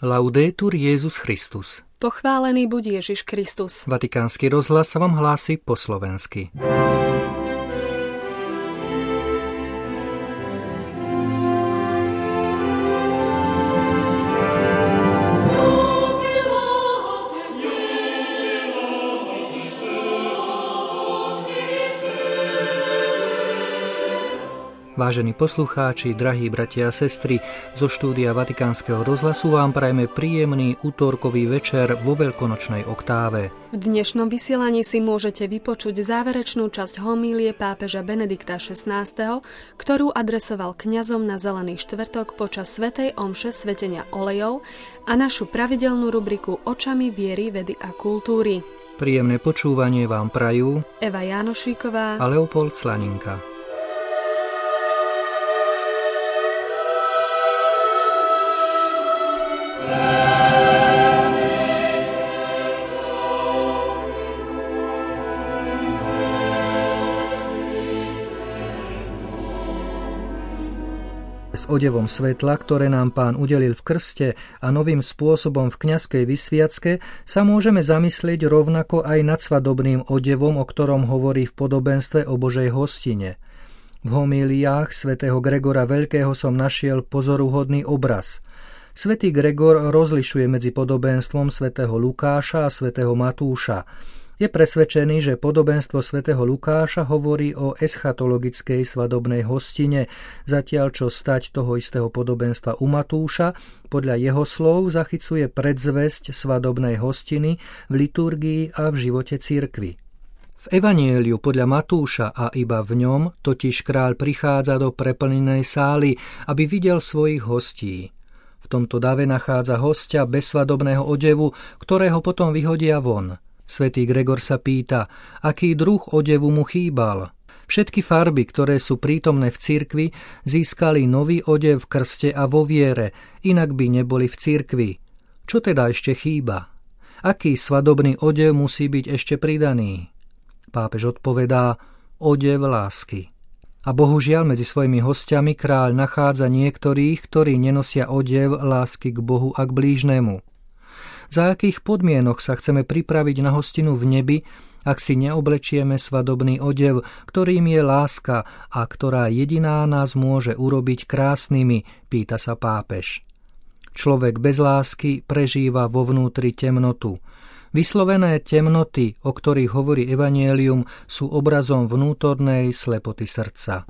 Laudetur Jesus Christus. Pochválený buď Ježiš Kristus. Vatikánsky rozhlas sa vám hlási po slovensky. Vážení poslucháči, drahí bratia a sestry, zo štúdia Vatikánskeho rozhlasu vám prajeme príjemný utorkový večer vo veľkonočnej oktáve. V dnešnom vysielaní si môžete vypočuť záverečnú časť homílie pápeža Benedikta XVI, ktorú adresoval kňazom na Zelený štvrtok počas svätej omše svetenia olejov a našu pravidelnú rubriku Očami viery, vedy a kultúry. Príjemné počúvanie vám prajú Eva Jánošíková a Leopold Slaninka. S odevom svetla, ktoré nám Pán udelil v krste a novým spôsobom v kňazskej vysviacke, sa môžeme zamyslieť rovnako aj nad svadobným odevom, o ktorom hovorí v podobenstve o Božej hostine. V homíliách svätého Gregora Veľkého som našiel pozoruhodný obraz. Svätý Gregor rozlišuje medzi podobenstvom svätého Lukáša a svätého Matúša. Je presvedčený, že podobenstvo svätého Lukáša hovorí o eschatologickej svadobnej hostine, zatiaľ čo stať toho istého podobenstva u Matúša podľa jeho slov zachycuje predzvesť svadobnej hostiny v liturgii a v živote cirkvi. V Evanieliu podľa Matúša a iba v ňom totiž kráľ prichádza do preplnenej sály, aby videl svojich hostí. V tomto dave nachádza hostia bez svadobného odevu, ktorého potom vyhodia von. Svätý Gregor sa pýta, aký druh odevu mu chýbal. Všetky farby, ktoré sú prítomné v cirkvi, získali nový odev v krste a vo viere, inak by neboli v cirkvi. Čo teda ešte chýba? Aký svadobný odev musí byť ešte pridaný? Pápež odpovedá, odev lásky. A bohužiaľ medzi svojimi hostiami kráľ nachádza niektorých, ktorí nenosia odev lásky k Bohu a k blížnemu. Za akých podmienok sa chceme pripraviť na hostinu v nebi, ak si neoblečieme svadobný odev, ktorým je láska a ktorá jediná nás môže urobiť krásnymi, pýta sa pápež. Človek bez lásky prežíva vo vnútri temnotu. Vyslovené temnoty, o ktorých hovorí Evanielium, sú obrazom vnútornej slepoty srdca.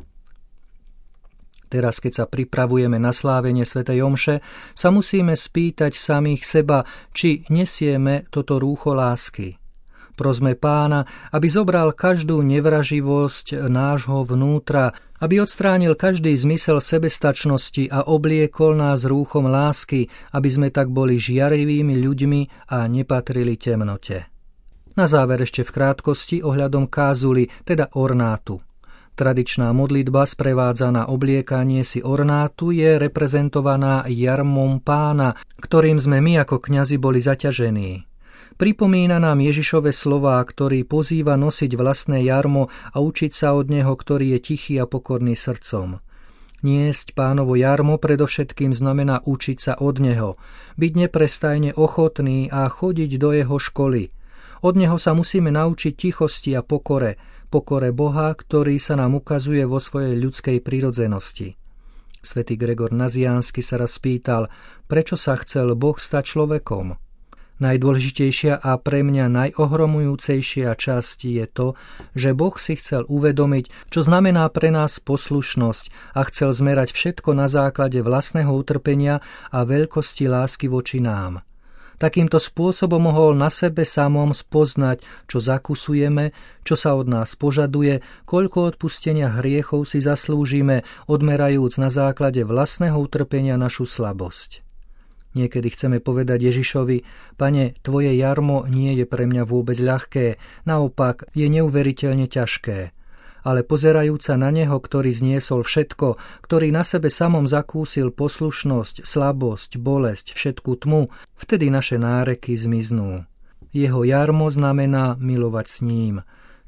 Teraz, keď sa pripravujeme na slávenie svätej omše, sa musíme spýtať samých seba, či nesieme toto rúcho lásky. Prosme Pána, aby zobral každú nevraživosť nášho vnútra, aby odstránil každý zmysel sebestačnosti a obliekol nás rúchom lásky, aby sme tak boli žiarivými ľuďmi a nepatrili temnote. Na záver ešte v krátkosti ohľadom kázuly, teda ornátu. Tradičná modlitba sprevádzaná obliekanie si ornátu je reprezentovaná jarmom Pána, ktorým sme my ako kňazi boli zaťažení. Pripomína nám Ježišove slová, ktorý pozýva nosiť vlastné jarmo a učiť sa od neho, ktorý je tichý a pokorný srdcom. Niesť Pánovo jarmo predovšetkým znamená učiť sa od neho, byť neprestajne ochotný a chodiť do jeho školy. Od neho sa musíme naučiť tichosti a pokore Boha, ktorý sa nám ukazuje vo svojej ľudskej prirodzenosti. Svätý Gregor Naziánsky sa raz pýtal, prečo sa chcel Boh stať človekom. Najdôležitejšia a pre mňa najohromujúcejšia časť je to, že Boh si chcel uvedomiť, čo znamená pre nás poslušnosť a chcel zmerať všetko na základe vlastného utrpenia a veľkosti lásky voči nám. Takýmto spôsobom mohol na sebe samom spoznať, čo zakusujeme, čo sa od nás požaduje, koľko odpustenia hriechov si zaslúžime, odmerajúc na základe vlastného utrpenia našu slabosť. Niekedy chceme povedať Ježišovi, Pane, tvoje jarmo nie je pre mňa vôbec ľahké, naopak je neuveriteľne ťažké. Ale pozerajúca na neho, ktorý zniesol všetko, ktorý na sebe samom zakúsil poslušnosť, slabosť, bolesť, všetku tmu, vtedy naše náreky zmiznú. Jeho jarmo znamená milovať s ním.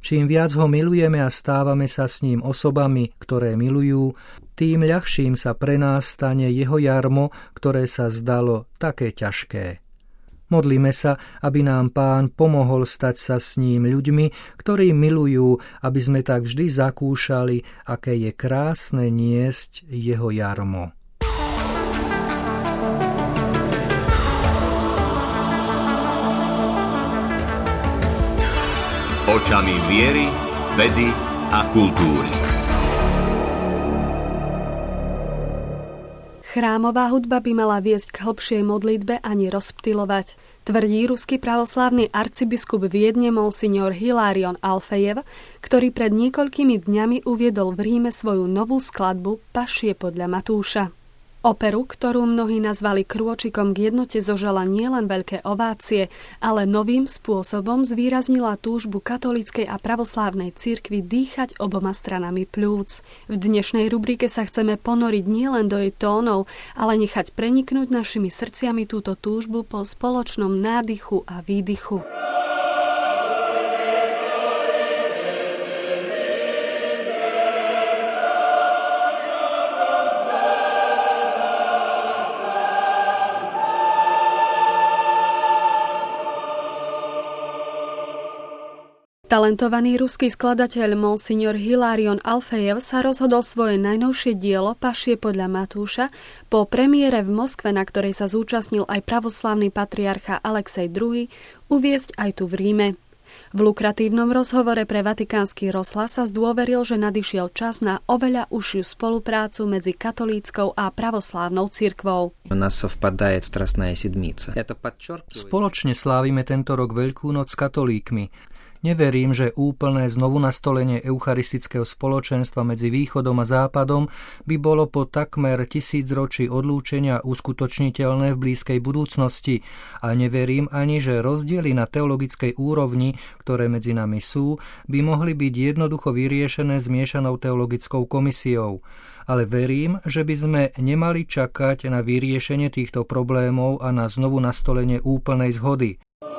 Čím viac ho milujeme a stávame sa s ním osobami, ktoré milujú, tým ľahším sa pre nás stane jeho jarmo, ktoré sa zdalo také ťažké. Modlíme sa, aby nám Pán pomohol stať sa s ním ľuďmi, ktorí milujú, aby sme tak vždy zakúšali, aké je krásne niesť jeho jarmo. Očami viery, vedy a kultúry. Chrámová hudba by mala viesť k hlbšej modlitbe a nie rozptylovať, tvrdí ruský pravoslávny arcibiskup Viedne monsignor Hilarion Alfejev, ktorý pred niekoľkými dňami uviedol v Ríme svoju novú skladbu Pašie podľa Matúša. Operu, ktorú mnohí nazvali krôčikom k jednote, zožala nielen veľké ovácie, ale novým spôsobom zvýraznila túžbu katolíckej a pravoslávnej cirkvi dýchať oboma stranami pľúc. V dnešnej rubrike sa chceme ponoriť nielen do jej tónov, ale nechať preniknúť našimi srdciami túto túžbu po spoločnom nádychu a výdychu. Talentovaný ruský skladateľ monsignor Hilarion Alfejev sa rozhodol svoje najnovšie dielo Pašie podľa Matúša po premiére v Moskve, na ktorej sa zúčastnil aj pravoslávny patriarcha Alexej II, uviesť aj tu v Ríme. V lukratívnom rozhovore pre Vatikánsky rozhlas sa zdôveril, že nadišiel čas na oveľa užšiu spoluprácu medzi katolíckou a pravoslávnou cirkvou. Spoločne slávime tento rok Veľkú noc s katolíkmi. Neverím, že úplné znovunastolenie eucharistického spoločenstva medzi východom a západom by bolo po takmer 1000 ročí odlúčenia uskutočniteľné v blízkej budúcnosti a neverím ani, že rozdiely na teologickej úrovni, ktoré medzi nami sú, by mohli byť jednoducho vyriešené zmiešanou teologickou komisiou. Ale verím, že by sme nemali čakať na vyriešenie týchto problémov a na znovunastolenie úplnej zhody.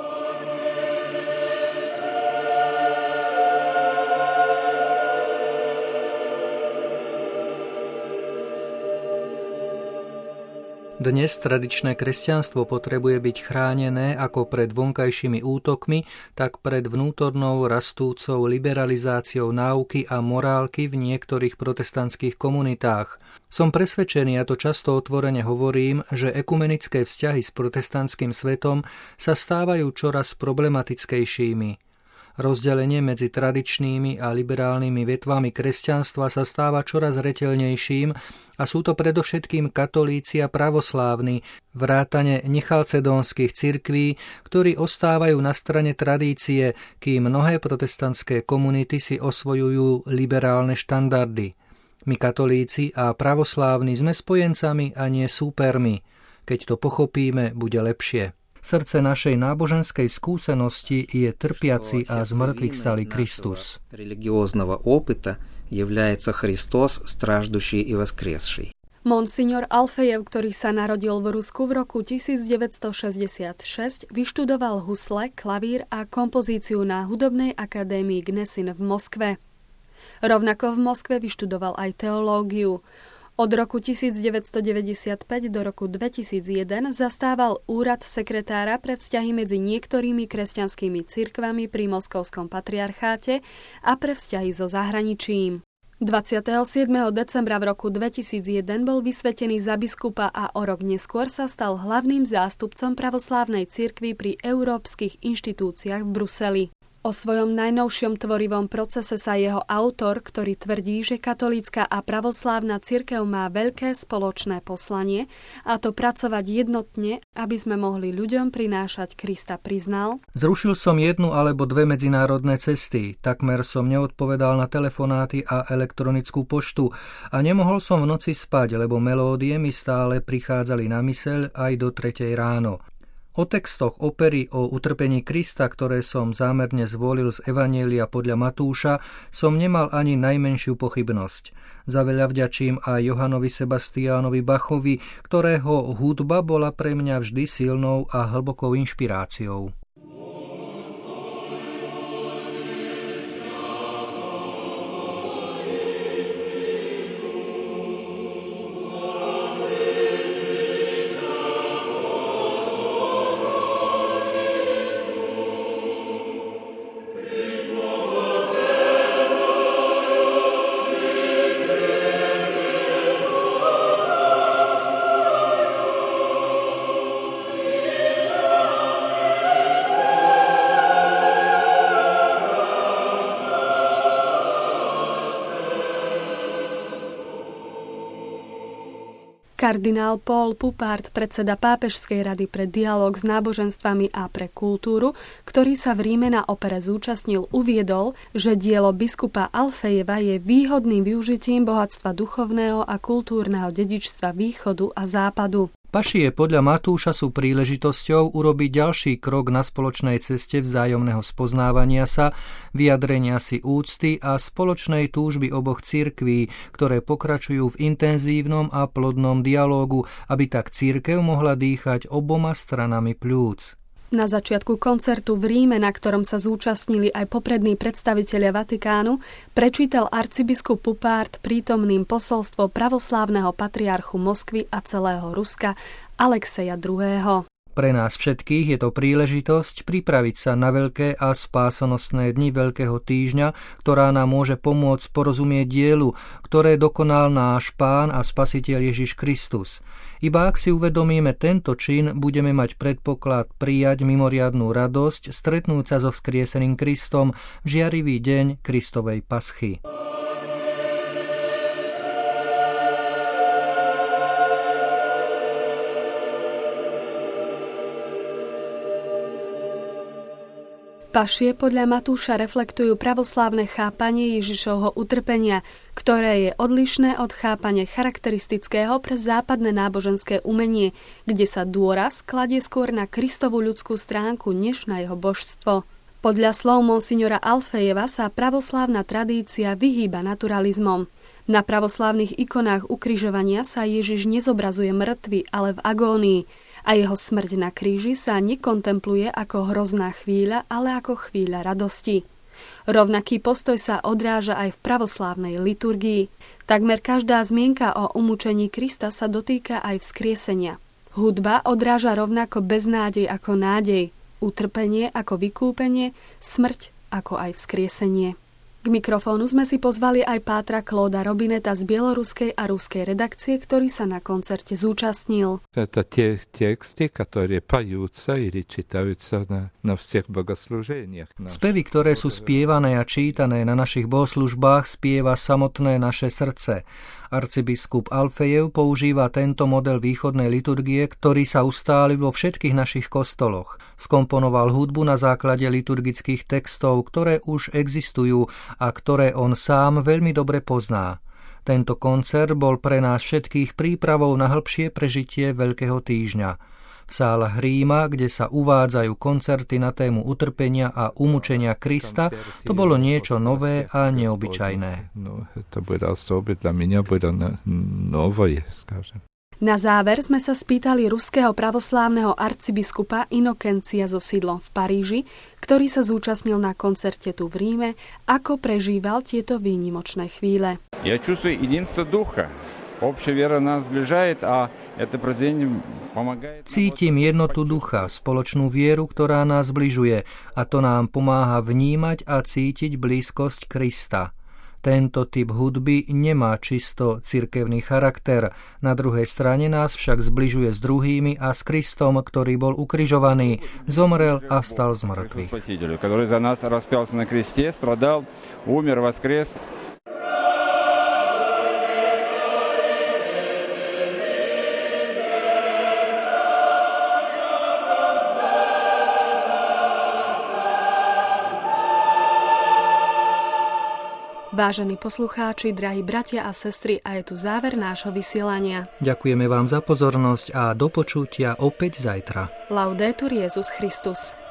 Dnes tradičné kresťanstvo potrebuje byť chránené ako pred vonkajšími útokmi, tak pred vnútornou rastúcou liberalizáciou náuky a morálky v niektorých protestantských komunitách. Som presvedčený, a to často otvorene hovorím, že ekumenické vzťahy s protestantským svetom sa stávajú čoraz problematickejšími. Rozdelenie medzi tradičnými a liberálnymi vetvami kresťanstva sa stáva čoraz zreteľnejším a sú to predovšetkým katolíci a pravoslávni, vrátane nechalcedónskych cirkví, ktorí ostávajú na strane tradície, kým mnohé protestantské komunity si osvojujú liberálne štandardy. My katolíci a pravoslávni sme spojencami a nie súpermi. Keď to pochopíme, bude lepšie. Srdce našej náboženskej skúsenosti je trpiaci a zmŕtvychvstalý Kristus. Religiózneho opыта является Христос, страждущий и воскресший. Monsignor Alfejev, ktorý sa narodil v Rusku v roku 1966, vyštudoval husle, klavír a kompozíciu na Hudobnej akadémii Gnesin v Moskve. Rovnako v Moskve vyštudoval aj teológiu. Od roku 1995 do roku 2001 zastával úrad sekretára pre vzťahy medzi niektorými kresťanskými cirkvami pri Moskovskom patriarcháte a pre vzťahy so zahraničím. 27. decembra v roku 2001 bol vysvetený za biskupa a o rok neskôr sa stal hlavným zástupcom pravoslávnej cirkvi pri európskych inštitúciách v Bruseli. O svojom najnovšom tvorivom procese sa jeho autor, ktorý tvrdí, že katolícka a pravoslávna cirkev má veľké spoločné poslanie, a to pracovať jednotne, aby sme mohli ľuďom prinášať Krista, priznal: Zrušil som 1 alebo 2 medzinárodné cesty, takmer som neodpovedal na telefonáty a elektronickú poštu a nemohol som v noci spať, lebo melódie mi stále prichádzali na myseľ aj do 3:00 ráno. O textoch opery o utrpení Krista, ktoré som zámerne zvolil z Evanjelia podľa Matúša, som nemal ani najmenšiu pochybnosť. Za veľa vďačím aj Johannovi Sebastiánovi Bachovi, ktorého hudba bola pre mňa vždy silnou a hlbokou inšpiráciou. Kardinál Paul Pupart, predseda Pápežskej rady pre dialóg s náboženstvami a pre kultúru, ktorý sa v Ríme na opere zúčastnil, uviedol, že dielo biskupa Alfejeva je výhodným využitím bohatstva duchovného a kultúrneho dedičstva východu a západu. Pašie podľa Matúša sú príležitosťou urobiť ďalší krok na spoločnej ceste vzájomného spoznávania sa, vyjadrenia si úcty a spoločnej túžby oboch cirkví, ktoré pokračujú v intenzívnom a plodnom dialógu, aby tak cirkev mohla dýchať oboma stranami pľúc. Na začiatku koncertu v Ríme, na ktorom sa zúčastnili aj poprední predstavitelia Vatikánu, prečítal arcibiskup Pupart prítomným posolstvo pravoslávneho patriarchu Moskvy a celého Ruska Alexeja II. Pre nás všetkých je to príležitosť pripraviť sa na veľké a spásonosné dni Veľkého týždňa, ktorá nám môže pomôcť porozumieť dielu, ktoré dokonal náš Pán a Spasiteľ Ježiš Kristus. Iba ak si uvedomíme tento čin, budeme mať predpoklad prijať mimoriadnu radosť, stretnúť sa so vzkrieseným Kristom v žiarivý deň Kristovej paschy. Pašie podľa Matúša reflektujú pravoslávne chápanie Ježišovho utrpenia, ktoré je odlišné od chápania charakteristického pre západné náboženské umenie, kde sa dôraz kladie skôr na Kristovu ľudskú stránku, než na jeho božstvo. Podľa slov monsignora Alfejeva sa pravoslávna tradícia vyhýba naturalizmom. Na pravoslávnych ikonách ukrižovania sa Ježiš nezobrazuje mŕtvy, ale v agónii, a jeho smrť na kríži sa nekontempluje ako hrozná chvíľa, ale ako chvíľa radosti. Rovnaký postoj sa odráža aj v pravoslávnej liturgii. Takmer každá zmienka o umúčení Krista sa dotýka aj vzkriesenia. Hudba odráža rovnako beznádej ako nádej, utrpenie ako vykúpenie, smrť ako aj vzkriesenie. K mikrofónu sme si pozvali aj pátra Clauda Robineta z bieloruskej a ruskej redakcie, ktorý sa na koncerte zúčastnil. Это те тексты, которые поются или читаются на всех богослужениях. Spevy, ktoré sú spievané a čítané na našich bohoslužbách, spieva samotné naše srdce. Arcibiskup Alfejev používa tento model východnej liturgie, ktorý sa ustálil vo všetkých našich kostoloch. Skomponoval hudbu na základe liturgických textov, ktoré už existujú a ktoré on sám veľmi dobre pozná. Tento koncert bol pre nás všetkých prípravou na hĺbšie prežitie Veľkého týždňa. V sálach Ríma, kde sa uvádzajú koncerty na tému utrpenia a umučenia Krista, to bolo niečo nové a neobyčajné. To bude osoby, dla mňa bude nové, skážem. Na záver sme sa spýtali ruského pravoslávneho arcibiskupa Inokencia so sídlom v Paríži, ktorý sa zúčastnil na koncerte tu v Ríme, ako prežíval tieto výnimočné chvíle. Ja čustujem jedinstvo ducha. Общая вера нас сближает, а это произведение помогает. Cítim jednotu ducha, spoločnú vieru, ktorá nás zbližuje, a to nám pomáha vnímať a cítiť blízkosť Krista. Tento typ hudby nemá čisto cirkevný charakter, na druhej strane nás však zbližuje s druhými a s Kristom, ktorý bol ukrižovaný, zomrel a vstal z mŕtvych. Ktorý za nás rozpялся na кресте, страдал, умер, воскрес. Vážení poslucháči, drahí bratia a sestry, a je tu záver nášho vysielania. Ďakujeme vám za pozornosť a do počutia opäť zajtra. Laudetur Jesus Christus.